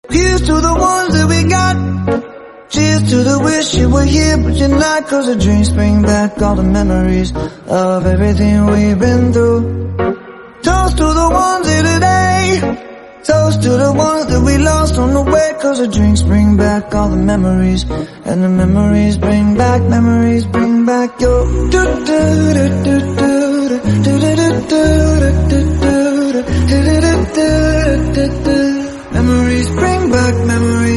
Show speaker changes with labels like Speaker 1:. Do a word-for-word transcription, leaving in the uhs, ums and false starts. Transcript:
Speaker 1: Here's to the ones that we got. Cheers to the wish you were here but you're not, 'cause the drinks bring back all the memories of everything we've been through. Toast to the ones here today. Toast to the ones that we lost on the way, 'cause the drinks bring back all the memories, and the memories bring back, memories bring back your do do do do do.